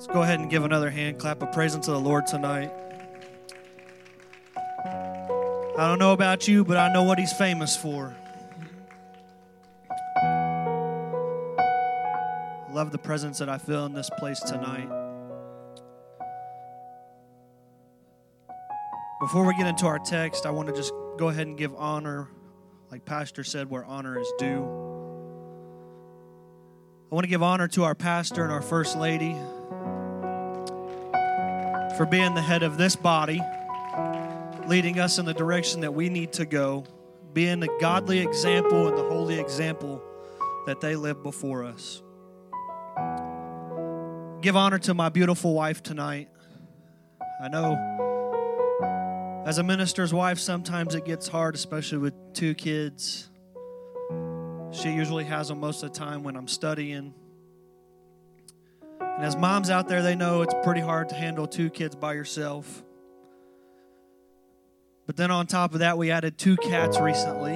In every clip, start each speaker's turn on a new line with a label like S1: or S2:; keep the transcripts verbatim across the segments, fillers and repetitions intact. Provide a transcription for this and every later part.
S1: Let's go ahead and give another hand clap of praise unto the Lord tonight. I don't know about you, but I know what He's famous for. Love the presence that I feel in this place tonight. Before we get into our text, I want to just go ahead and give honor, like Pastor said, where honor is due. I want to give honor to our pastor and our first lady for being the head of this body, leading us in the direction that we need to go, being the godly example and the holy example that they live before us. Give honor to my beautiful wife tonight. I know as a minister's wife, sometimes it gets hard, especially with two kids. She usually has them most of the time when I'm studying. And as moms out there, they know it's pretty hard to handle two kids by yourself. But then on top of that, we added two cats recently.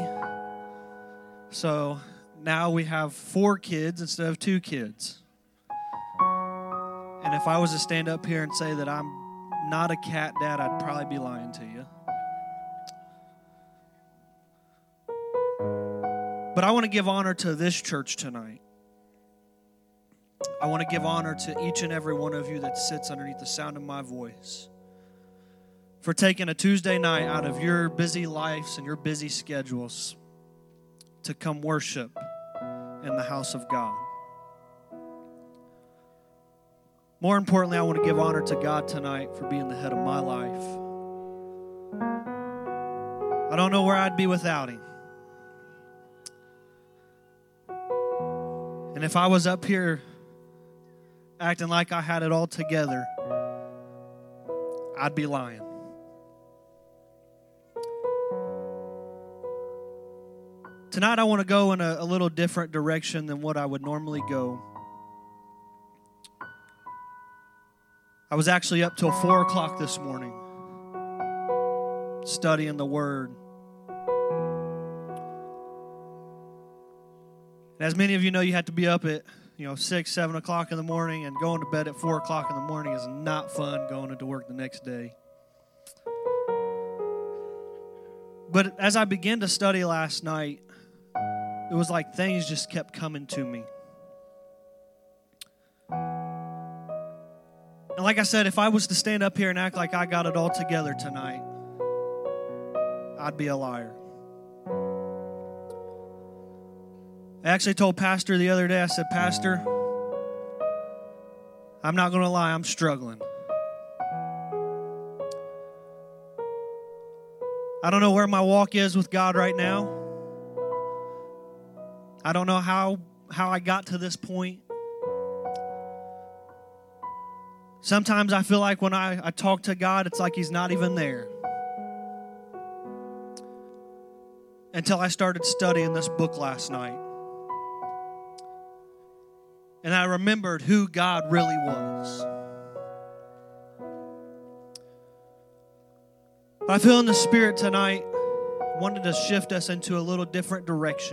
S1: So now we have four kids instead of two kids. And if I was to stand up here and say that I'm not a cat dad, I'd probably be lying to you. But I want to give honor to this church tonight. I want to give honor to each and every one of you that sits underneath the sound of my voice for taking a Tuesday night out of your busy lives and your busy schedules to come worship in the house of God. More importantly, I want to give honor to God tonight for being the head of my life. I don't know where I'd be without Him. And if I was up here acting like I had it all together, I'd be lying. Tonight I want to go in a, a little different direction than what I would normally go. I was actually up till four o'clock this morning studying the Word. And as many of you know, you have to be up at you know, six, seven o'clock in the morning, and going to bed at four o'clock in the morning is not fun going into work the next day. But as I began to study last night, it was like things just kept coming to me. And like I said, if I was to stand up here and act like I got it all together tonight, I'd be a liar. I actually told Pastor the other day, I said, Pastor, I'm not going to lie, I'm struggling. I don't know where my walk is with God right now. I don't know how, how I got to this point. Sometimes I feel like when I, I talk to God, it's like He's not even there. Until I started studying this book last night. And I remembered who God really was. But I feel in the Spirit tonight, wanted to shift us into a little different direction.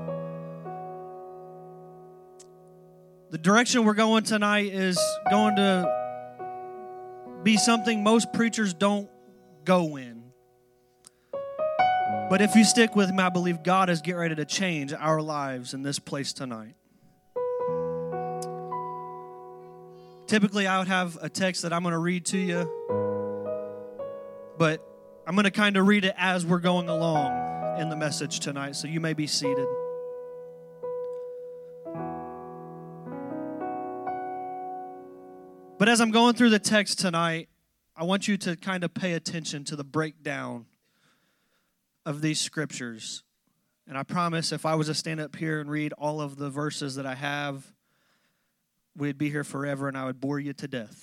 S1: The direction we're going tonight is going to be something most preachers don't go in. But if you stick with me, I believe God is getting ready to change our lives in this place tonight. Typically, I would have a text that I'm going to read to you, but I'm going to kind of read it as we're going along in the message tonight, so you may be seated. But as I'm going through the text tonight, I want you to kind of pay attention to the breakdown of these scriptures. And I promise if I was to stand up here and read all of the verses that I have, we'd be here forever and I would bore you to death.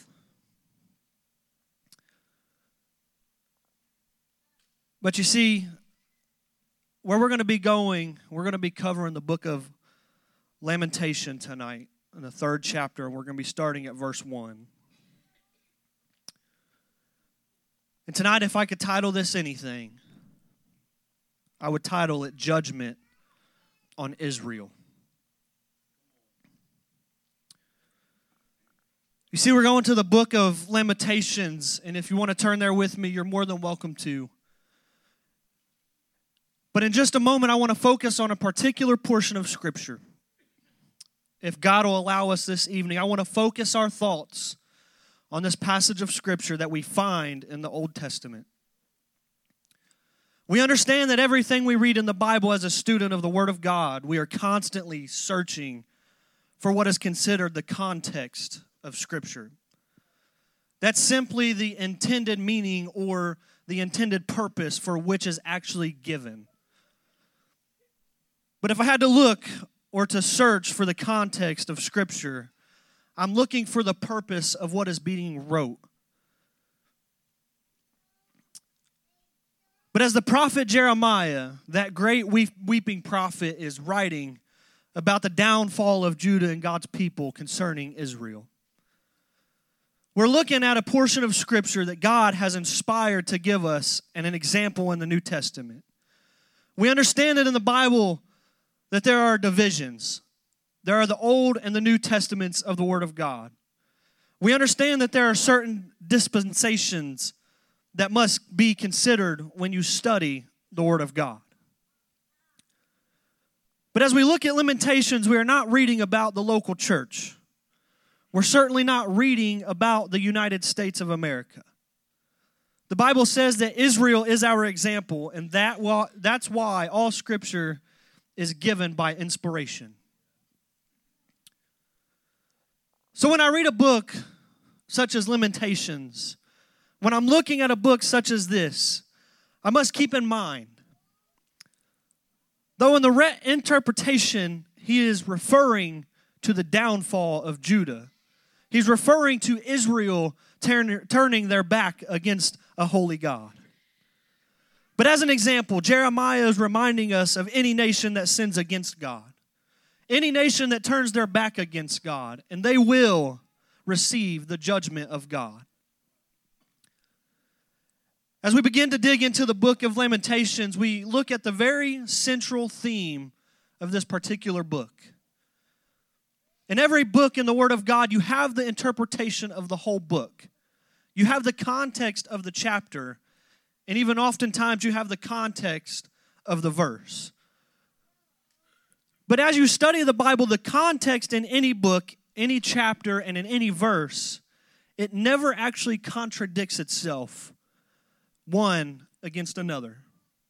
S1: But you see, where we're going to be going, we're going to be covering the book of Lamentation tonight, in the third chapter, and we're going to be starting at verse one. And tonight, if I could title this anything, I would title it Judgment on Israel. You You see, we're going to the book of Lamentations, and if you want to turn there with me, you're more than welcome to. But in just a moment, I want to focus on a particular portion of Scripture. If God will allow us this evening, I want to focus our thoughts on this passage of Scripture that we find in the Old Testament. We understand that everything we read in the Bible as a student of the Word of God, we are constantly searching for what is considered the context of Scripture. That's simply the intended meaning or the intended purpose for which is actually given. But if I had to look or to search for the context of Scripture, I'm looking for the purpose of what is being wrote. But as the prophet Jeremiah, that great weeping prophet, is writing about the downfall of Judah and God's people concerning Israel, we're looking at a portion of Scripture that God has inspired to give us and an example in the New Testament. We understand that in the Bible that there are divisions. There are the Old and the New Testaments of the Word of God. We understand that there are certain dispensations that must be considered when you study the Word of God. But as we look at Lamentations, we are not reading about the local church. We're certainly not reading about the United States of America. The Bible says that Israel is our example, and that that's why all Scripture is given by inspiration. So when I read a book such as Lamentations, when I'm looking at a book such as this, I must keep in mind, though in the re- interpretation he is referring to the downfall of Judah, he's referring to Israel turn, turning their back against a holy God. But as an example, Jeremiah is reminding us of any nation that sins against God. Any nation that turns their back against God, and they will receive the judgment of God. As we begin to dig into the book of Lamentations, we look at the very central theme of this particular book. In every book in the Word of God, you have the interpretation of the whole book. You have the context of the chapter, and even oftentimes you have the context of the verse. But as you study the Bible, the context in any book, any chapter, and in any verse, it never actually contradicts itself one against another.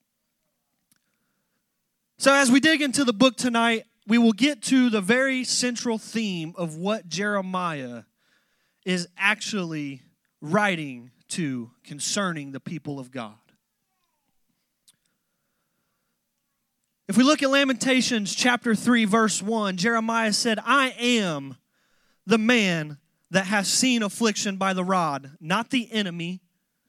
S1: So as we dig into the book tonight, we will get to the very central theme of what Jeremiah is actually writing to concerning the people of God. If we look at Lamentations chapter three, verse one, Jeremiah said, I am the man that has seen affliction by the rod, not the enemy.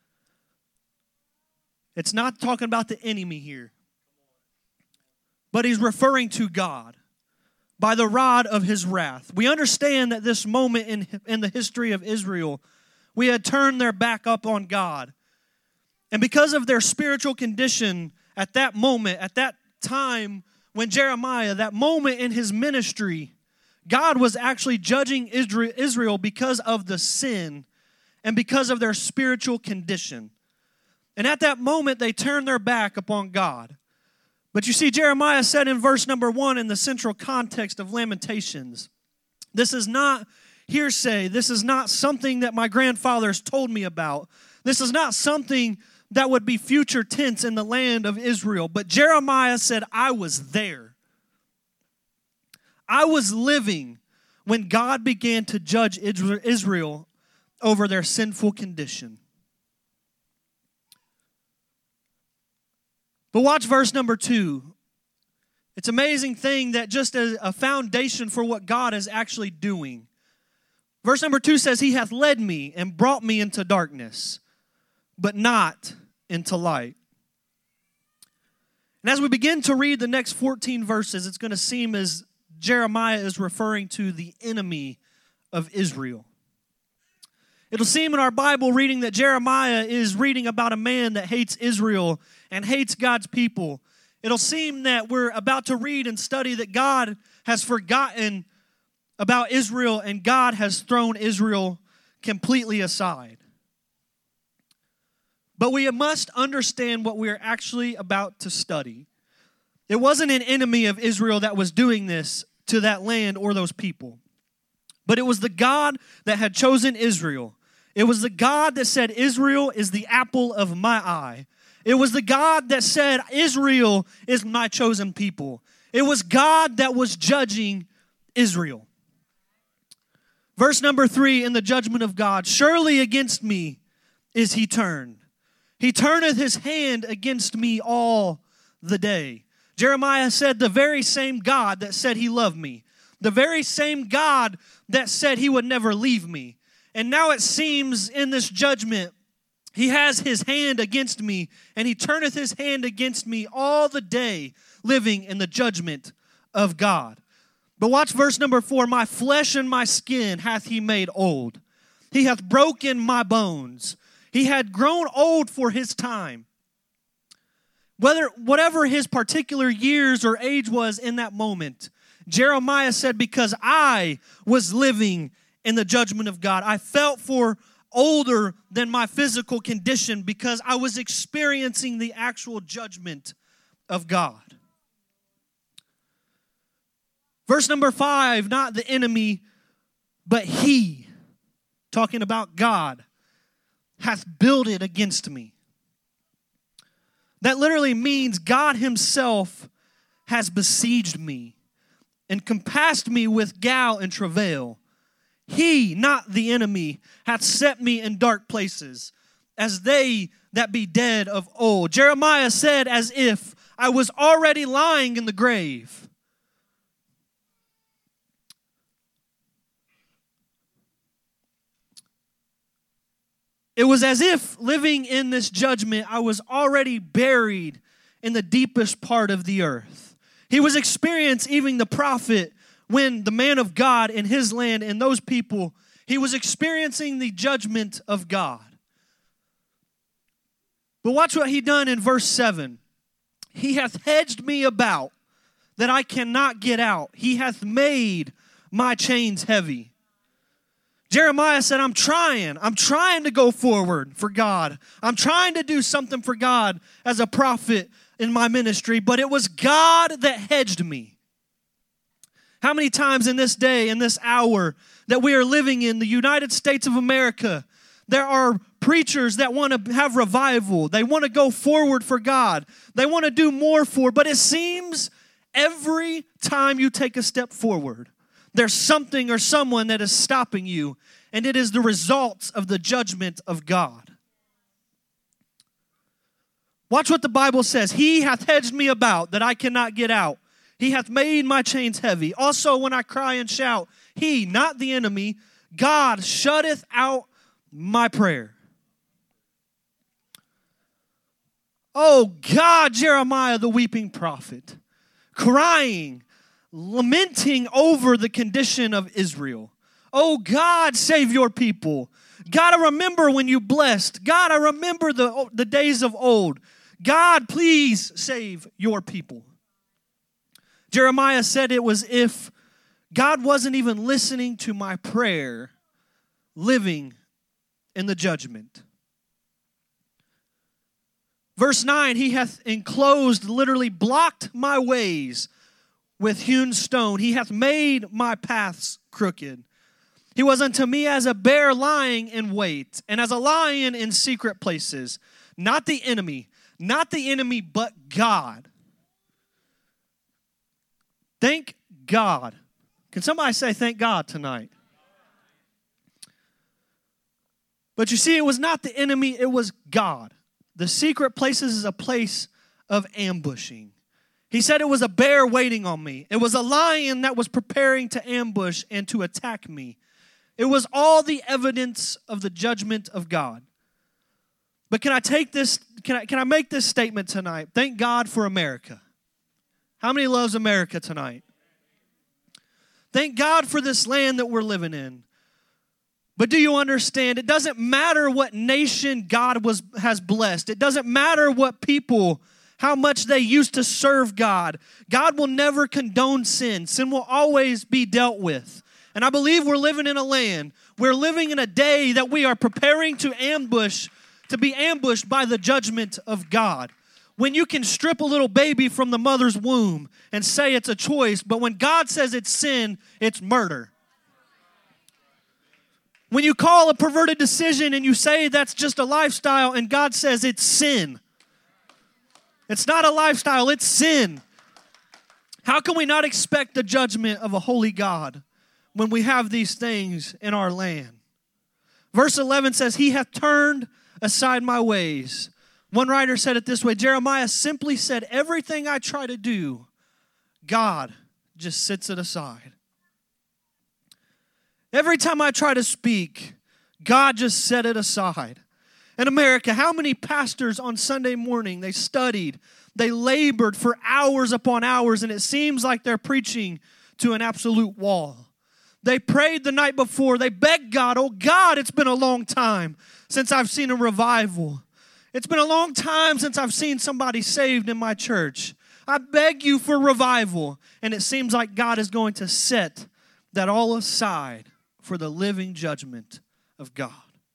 S1: It's not talking about the enemy here. But he's referring to God by the rod of his wrath. We understand that this moment in, in the history of Israel, we had turned their back up on God. And because of their spiritual condition at that moment, at that time when Jeremiah, that moment in his ministry, God was actually judging Israel because of the sin and because of their spiritual condition. And at that moment, they turned their back upon God. But you see, Jeremiah said in verse number one in the central context of Lamentations, this is not hearsay. This is not something that my grandfathers told me about. This is not something that would be future tense in the land of Israel. But Jeremiah said, I was there. I was living when God began to judge Israel over their sinful condition. But watch verse number two. It's an amazing thing that just as a foundation for what God is actually doing. Verse number two says, He hath led me and brought me into darkness, but not into light. And as we begin to read the next fourteen verses, it's going to seem as Jeremiah is referring to the enemy of Israel. It'll seem in our Bible reading that Jeremiah is reading about a man that hates Israel and hates God's people. It'll seem that we're about to read and study that God has forgotten about Israel and God has thrown Israel completely aside. But we must understand what we are actually about to study. It wasn't an enemy of Israel that was doing this to that land or those people. But it was the God that had chosen Israel. It was the God that said, Israel is the apple of my eye. It was the God that said, Israel is my chosen people. It was God that was judging Israel. Verse number three in the judgment of God, surely against me is he turned. He turneth his hand against me all the day. Jeremiah said the very same God that said he loved me. The very same God that said he would never leave me. And now it seems in this judgment, he has his hand against me, and he turneth his hand against me all the day, living in the judgment of God. But watch verse number four. My flesh and my skin hath he made old. He hath broken my bones. He had grown old for his time. Whether whatever his particular years or age was in that moment, Jeremiah said, because I was living in the judgment of God, I felt for older than my physical condition because I was experiencing the actual judgment of God. Verse number five, not the enemy, but he, talking about God, hath builded against me. That literally means God himself has besieged me and compassed me with gall and travail. He, not the enemy, hath set me in dark places, as they that be dead of old. Jeremiah said, as if I was already lying in the grave. It was as if living in this judgment, I was already buried in the deepest part of the earth. He was experiencing, even the prophet, when the man of God in his land and those people, he was experiencing the judgment of God. But watch what he done in verse seven. He hath hedged me about that I cannot get out. He hath made my chains heavy. Jeremiah said, I'm trying. I'm trying to go forward for God. I'm trying to do something for God as a prophet in my ministry, but it was God that hedged me. How many times in this day, in this hour that we are living in the United States of America, there are preachers that want to have revival. They want to go forward for God. They want to do more for, but it seems every time you take a step forward, there's something or someone that is stopping you, and it is the results of the judgment of God. Watch what the Bible says. He hath hedged me about that I cannot get out. He hath made my chains heavy. Also, when I cry and shout, he, not the enemy, God shutteth out my prayer. Oh God, Jeremiah, the weeping prophet, crying, lamenting over the condition of Israel. Oh God, save your people. God, I remember when you blessed. God, I remember the, the days of old. God, please save your people. Jeremiah said it was if God wasn't even listening to my prayer, living in the judgment. Verse nine, he hath enclosed, literally blocked my ways with hewn stone. He hath made my paths crooked. He was unto me as a bear lying in wait, and as a lion in secret places. Not the enemy, not the enemy, but God. Thank God. Can somebody say thank God tonight? But you see, it was not the enemy, it was God. The secret places is a place of ambushing. He said it was a bear waiting on me. It was a lion that was preparing to ambush and to attack me. It was all the evidence of the judgment of God. But can I take this, can I, can I make this statement tonight? Thank God for America. How many loves America tonight? Thank God for this land that we're living in. But do you understand? It doesn't matter what nation God was has blessed. It doesn't matter what people, how much they used to serve God. God will never condone sin. Sin will always be dealt with. And I believe we're living in a land, we're living in a day that we are preparing to ambush, to be ambushed by the judgment of God. When you can strip a little baby from the mother's womb and say it's a choice, but when God says it's sin, it's murder. When you call a perverted decision and you say that's just a lifestyle and God says it's sin. It's not a lifestyle, it's sin. How can we not expect the judgment of a holy God when we have these things in our land? Verse eleven says, He hath turned aside my ways. One writer said it this way, Jeremiah simply said, everything I try to do, God just sits it aside. Every time I try to speak, God just set it aside. In America, how many pastors on Sunday morning, they studied, they labored for hours upon hours, and it seems like they're preaching to an absolute wall. They prayed the night before. They begged God, oh God, it's been a long time since I've seen a revival. It's been a long time since I've seen somebody saved in my church. I beg you for revival. And it seems like God is going to set that all aside for the living judgment of God.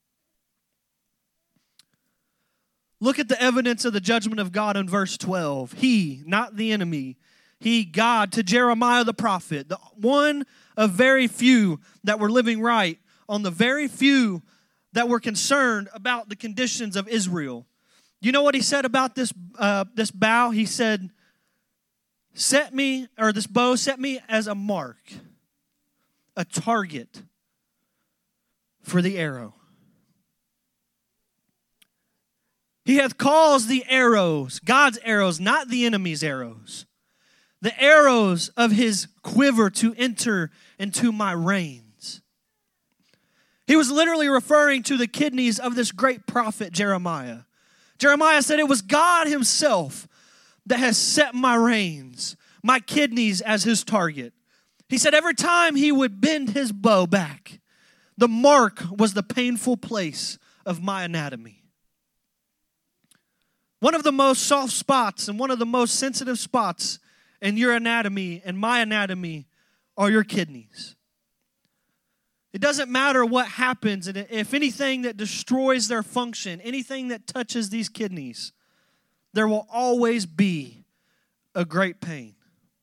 S1: Look at the evidence of the judgment of God in verse twelve. He, not the enemy, he, God, to Jeremiah the prophet, the one of very few that were living right, on the very few that were concerned about the conditions of Israel. You know what he said about this uh, this bow? He said, set me, or this bow, set me as a mark, a target for the arrow. He hath caused the arrows, God's arrows, not the enemy's arrows, the arrows of his quiver to enter into my reins. He was literally referring to the kidneys of this great prophet Jeremiah. Jeremiah said it was God himself that has set my reins, my kidneys as his target. He said every time he would bend his bow back, the mark was the painful place of my anatomy. One of the most soft spots and one of the most sensitive spots in your anatomy and my anatomy are your kidneys. It doesn't matter what happens, and if anything that destroys their function, anything that touches these kidneys, there will always be a great pain.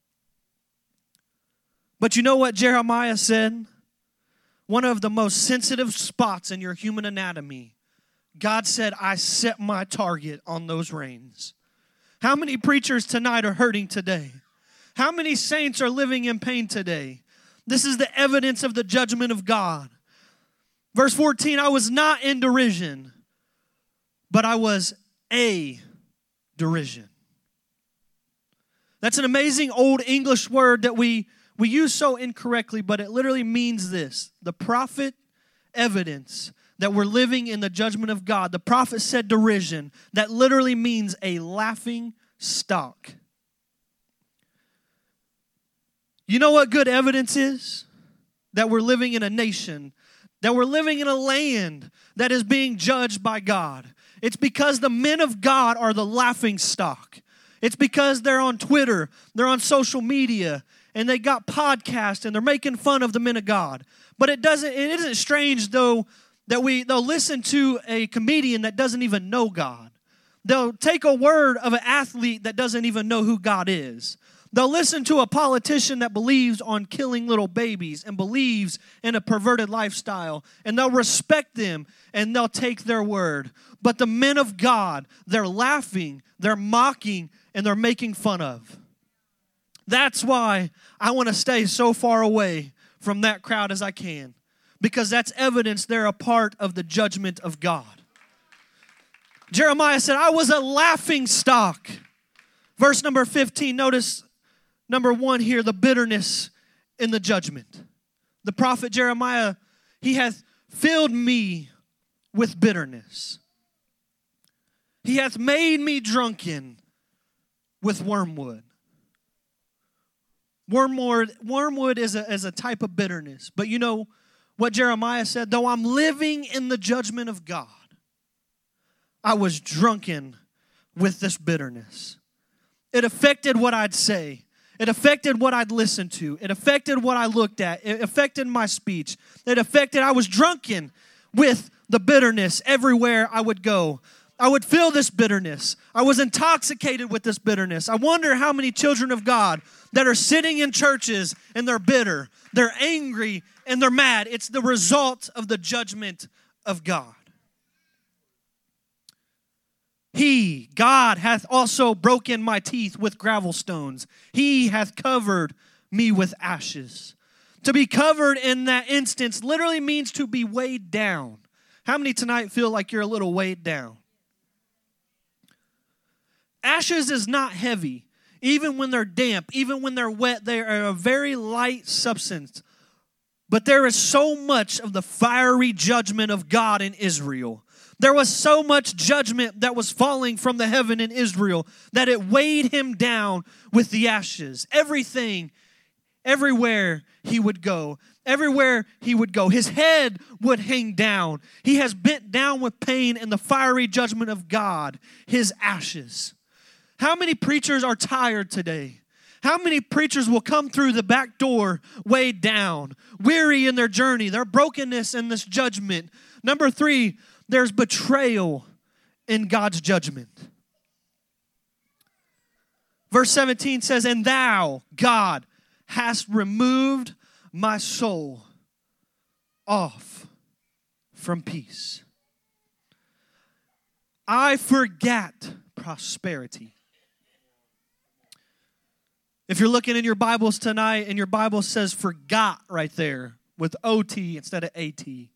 S1: But you know what Jeremiah said? One of the most sensitive spots in your human anatomy, God said, I set my target on those reins. How many preachers tonight are hurting today? How many saints are living in pain today? This is the evidence of the judgment of God. Verse fourteen, I was not in derision, but I was a derision. That's an amazing old English word that we, we use so incorrectly, but it literally means this. The prophet evidence that we're living in the judgment of God. The prophet said derision. That literally means a laughing stock. You know what good evidence is? That we're living in a nation, that we're living in a land that is being judged by God. It's because the men of God are the laughing stock. It's because they're on Twitter, they're on social media, and they got podcasts, and they're making fun of the men of God. But it doesn't. It isn't strange, though, that we they'll listen to a comedian that doesn't even know God. They'll take a word of an athlete that doesn't even know who God is. They'll listen to a politician that believes on killing little babies and believes in a perverted lifestyle, and they'll respect them and they'll take their word. But the men of God, they're laughing, they're mocking, and they're making fun of. That's why I want to stay so far away from that crowd as I can, because that's evidence they're a part of the judgment of God. Jeremiah said, I was a laughing stock. Verse number fifteen, notice number one here, the bitterness in the judgment. The prophet Jeremiah, he hath filled me with bitterness. He hath made me drunken with wormwood. Wormwood, wormwood is a, is a type of bitterness. But you know what Jeremiah said? Though I'm living in the judgment of God, I was drunken with this bitterness. It affected what I'd say. It affected what I'd listened to. It affected what I looked at. It affected my speech. It affected, I was drunken with the bitterness everywhere I would go. I would feel this bitterness. I was intoxicated with this bitterness. I wonder how many children of God that are sitting in churches and they're bitter, they're angry, and they're mad. It's the result of the judgment of God. He, God, hath also broken my teeth with gravel stones. He hath covered me with ashes. To be covered in that instance literally means to be weighed down. How many tonight feel like you're a little weighed down? Ashes is not heavy. Even when they're damp, even when they're wet, they are a very light substance. But there is so much of the fiery judgment of God in Israel. There was so much judgment that was falling from the heaven in Israel that it weighed him down with the ashes. Everything, everywhere he would go, everywhere he would go, his head would hang down. He has bent down with pain and the fiery judgment of God, his ashes. How many preachers are tired today? How many preachers will come through the back door weighed down, weary in their journey, their brokenness in this judgment? Number three, there's betrayal in God's judgment. Verse seventeen says, and thou, God, hast removed my soul off from peace. I forgot prosperity. If you're looking in your Bibles tonight and your Bible says forgot right there with O T instead of A T,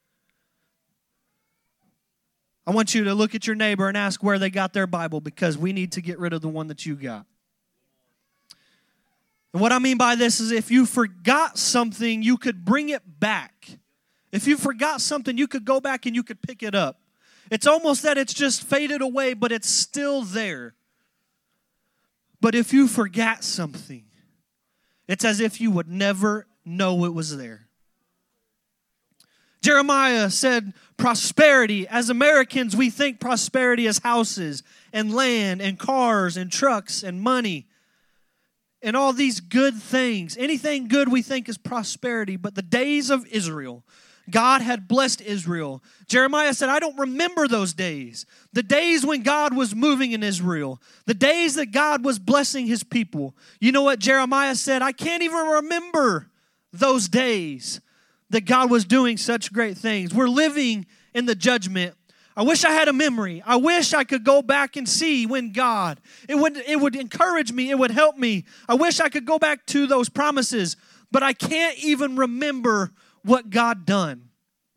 S1: I want you to look at your neighbor and ask where they got their Bible, because we need to get rid of the one that you got. And what I mean by this is if you forgot something, you could bring it back. If you forgot something, you could go back and you could pick it up. It's almost that it's just faded away, but it's still there. But if you forgot something, it's as if you would never know it was there. Jeremiah said prosperity. As Americans, we think prosperity is houses and land and cars and trucks and money and all these good things. Anything good we think is prosperity. But the days of Israel, God had blessed Israel. Jeremiah said, I don't remember those days. The days when God was moving in Israel. The days that God was blessing his people. You know what Jeremiah said? I can't even remember those days that God was doing such great things. We're living in the judgment. I wish I had a memory. I wish I could go back and see when God, it would, it would encourage me. It would help me. I wish I could go back to those promises, but I can't even remember what God done.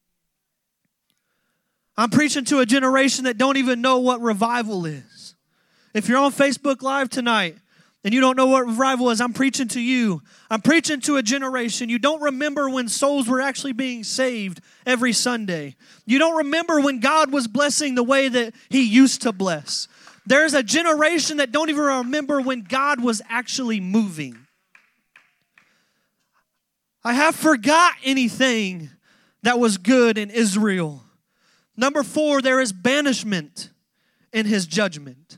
S1: I'm preaching to a generation that don't even know what revival is. If you're on Facebook Live tonight and you don't know what revival is, I'm preaching to you. I'm preaching to a generation. You don't remember when souls were actually being saved every Sunday. You don't remember when God was blessing the way that he used to bless. There's a generation that don't even remember when God was actually moving. I have forgot anything that was good in Israel. Number four, there is banishment in his judgment.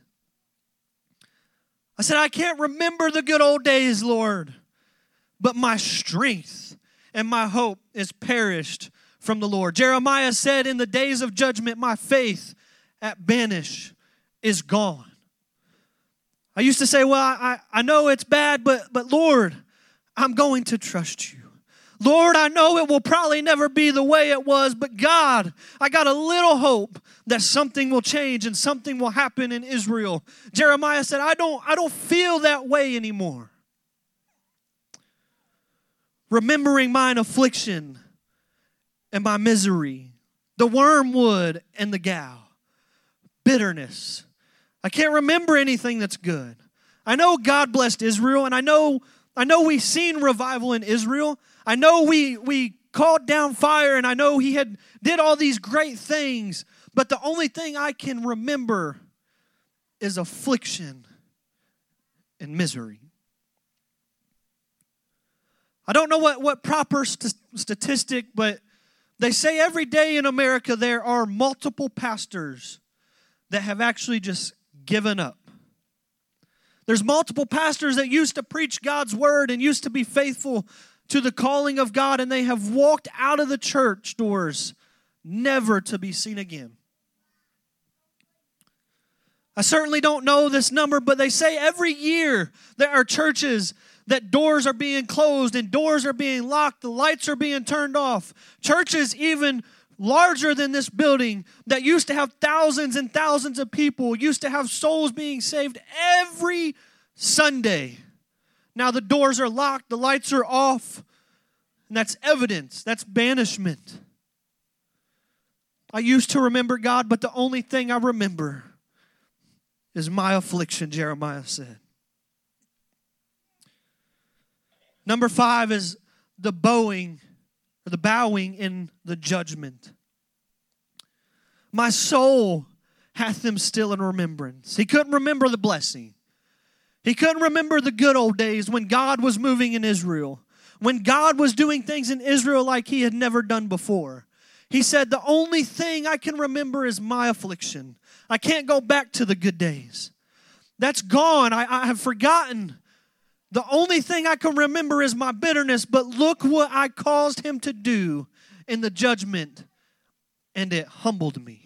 S1: I said, I can't remember the good old days, Lord, but my strength and my hope is perished from the Lord. Jeremiah said, in the days of judgment, my faith at banish is gone. I used to say, well, I, I know it's bad, but, but Lord, I'm going to trust you. Lord, I know it will probably never be the way it was, but God, I got a little hope that something will change and something will happen in Israel. Jeremiah said, I don't, I don't feel that way anymore. Remembering mine affliction and my misery, the wormwood and the gall, bitterness. I can't remember anything that's good. I know God blessed Israel, and I know, I know we've seen revival in Israel. I know we we called down fire, and I know he had did all these great things, but the only thing I can remember is affliction and misery. I don't know what, what proper st- statistic, but they say every day in America there are multiple pastors that have actually just given up. There's multiple pastors that used to preach God's word and used to be faithful to the calling of God, and they have walked out of the church doors never to be seen again. I certainly don't know this number, but they say every year there are churches that doors are being closed and doors are being locked, the lights are being turned off. Churches even larger than this building that used to have thousands and thousands of people, used to have souls being saved every Sunday. Now the doors are locked, the lights are off, and that's evidence, that's banishment. I used to remember God, but the only thing I remember is my affliction, Jeremiah said. Number five is the bowing, or the bowing in the judgment. My soul hath them still in remembrance. He couldn't remember the blessing. He couldn't remember the good old days when God was moving in Israel, when God was doing things in Israel like he had never done before. He said, the only thing I can remember is my affliction. I can't go back to the good days. That's gone. I, I have forgotten. The only thing I can remember is my bitterness, but look what I caused him to do in the judgment, and it humbled me.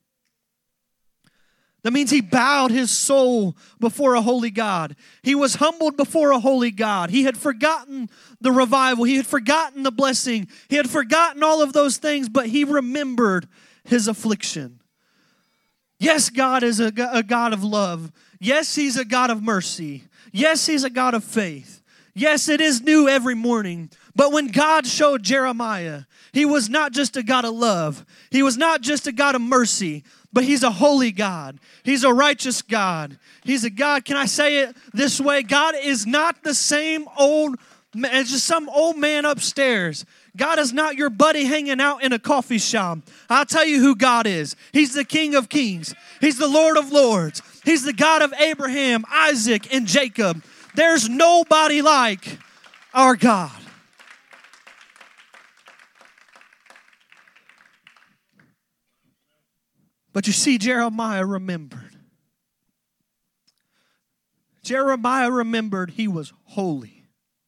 S1: That means he bowed his soul before a holy God. He was humbled before a holy God. He had forgotten the revival. He had forgotten the blessing. He had forgotten all of those things, but he remembered his affliction. Yes, God is a, a God of love. Yes, he's a God of mercy. Yes, he's a God of faith. Yes, it is new every morning. But when God showed Jeremiah, he was not just a God of love. He was not just a God of mercy, but he's a holy God. He's a righteous God. He's a God, can I say it this way? God is not the same old, it's just some old man upstairs. God is not your buddy hanging out in a coffee shop. I'll tell you who God is. He's the King of Kings. He's the Lord of Lords. He's the God of Abraham, Isaac, and Jacob. There's nobody like our God. But you see, Jeremiah remembered. Jeremiah remembered he was holy.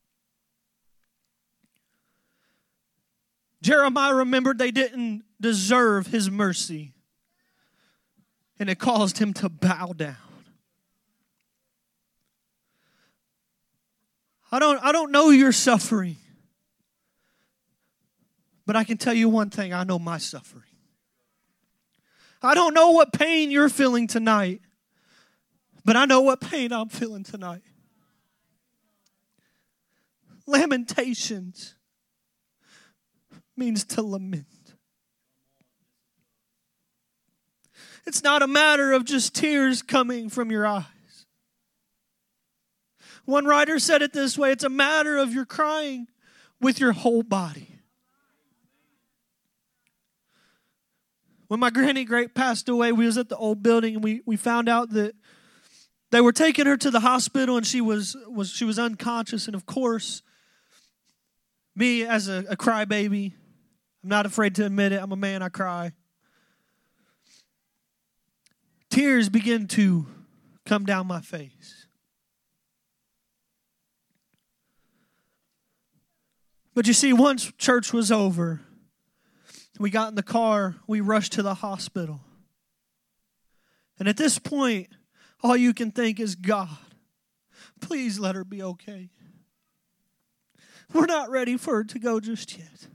S1: Jeremiah remembered they didn't deserve his mercy. And it caused him to bow down. I don't, I don't know your suffering. But I can tell you one thing, I know my suffering. I don't know what pain you're feeling tonight, but I know what pain I'm feeling tonight. Lamentations means to lament. It's not a matter of just tears coming from your eyes. One writer said it this way, it's a matter of you're crying with your whole body. When my granny great passed away, we was at the old building and we, we found out that they were taking her to the hospital and she was, was she was unconscious. And of course, me as a, a crybaby, I'm not afraid to admit it, I'm a man, I cry. Tears begin to come down my face. But you see, once church was over, we got in the car, we rushed to the hospital. And at this point, all you can think is, God, please let her be okay. We're not ready for her to go just yet.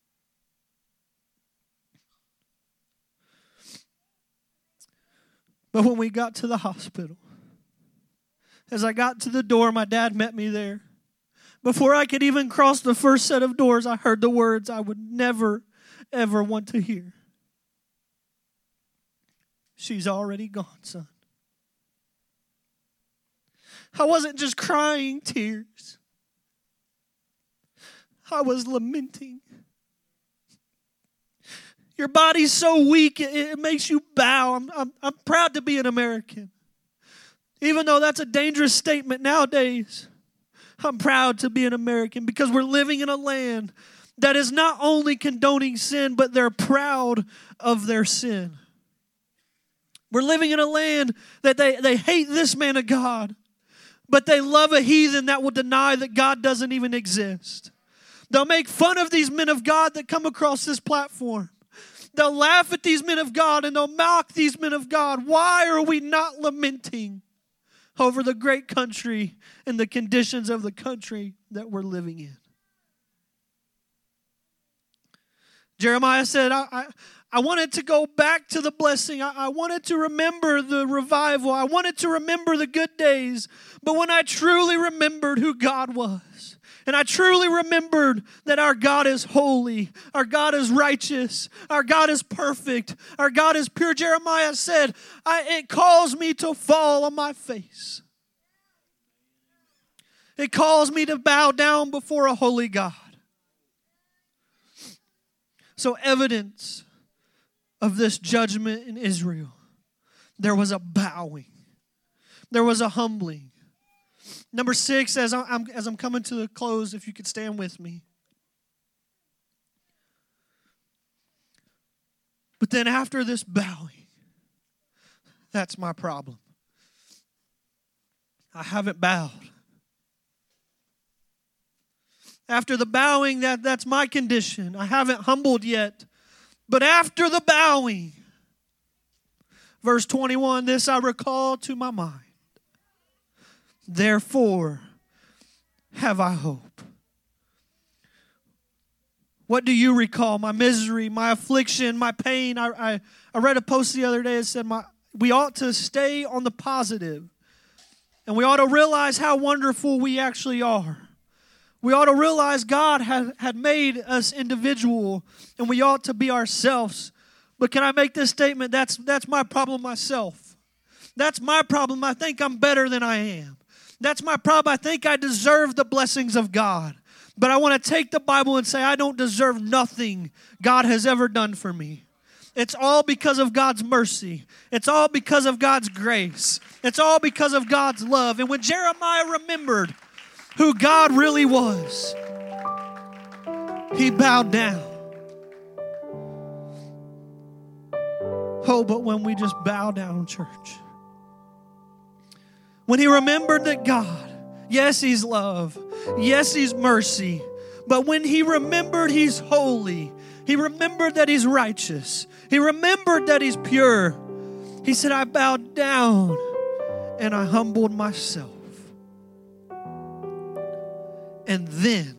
S1: But when we got to the hospital, as I got to the door, my dad met me there. Before I could even cross the first set of doors, I heard the words I would never ever want to hear. She's already gone, son. I wasn't just crying tears. I was lamenting. Your body's so weak, it, it makes you bow. I'm, I'm, I'm proud to be an American. Even though that's a dangerous statement nowadays, I'm proud to be an American because we're living in a land that is not only condoning sin, but they're proud of their sin. We're living in a land that they, they hate this man of God. but they love a heathen that will deny that God doesn't even exist. They'll make fun of these men of God that come across this platform. They'll laugh at these men of God and they'll mock these men of God. Why are we not lamenting over the great country and the conditions of the country that we're living in? Jeremiah said, I, I, I wanted to go back to the blessing. I, I wanted to remember the revival. I wanted to remember the good days. But when I truly remembered who God was, and I truly remembered that our God is holy, our God is righteous, our God is perfect, our God is pure, Jeremiah said, I, it calls me to fall on my face. It calls me to bow down before a holy God. So evidence of this judgment in Israel, there was a bowing. There was a humbling. Number six, as I'm, as I'm coming to the close, if you could stand with me. But then after this bowing, that's my problem. I haven't bowed. After the bowing, that, that's my condition. I haven't humbled yet. But after the bowing, verse twenty-one, this I recall to my mind. Therefore have I hope. What do you recall? My misery, my affliction, my pain. I, I, I read a post the other day that said my, we ought to stay on the positive. And we ought to realize how wonderful we actually are. We ought to realize God had, had made us individual and we ought to be ourselves. But can I make this statement? That's, that's my problem myself. That's my problem. I think I'm better than I am. That's my problem. I think I deserve the blessings of God. But I want to take the Bible and say I don't deserve nothing God has ever done for me. It's all because of God's mercy. It's all because of God's grace. It's all because of God's love. And when Jeremiah remembered who God really was, he bowed down. Oh, but when we just bow down, church, when he remembered that God, yes, he's love, yes, he's mercy, but when he remembered he's holy, he remembered that he's righteous, he remembered that he's pure, he said, I bowed down and I humbled myself. And then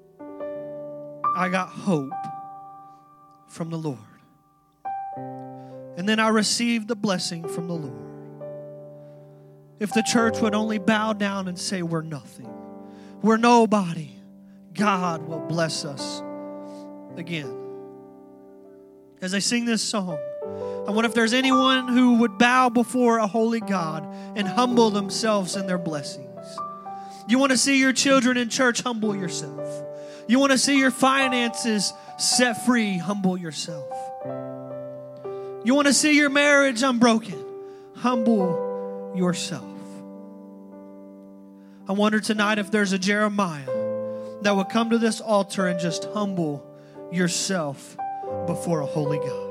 S1: I got hope from the Lord. And then I received the blessing from the Lord. If the church would only bow down and say we're nothing, we're nobody, God will bless us again. As I sing this song, I wonder if there's anyone who would bow before a holy God and humble themselves in their blessings. You want to see your children in church, humble yourself. You want to see your finances set free, humble yourself. You want to see your marriage unbroken, humble yourself. I wonder tonight if there's a Jeremiah that would come to this altar and just humble yourself before a holy God.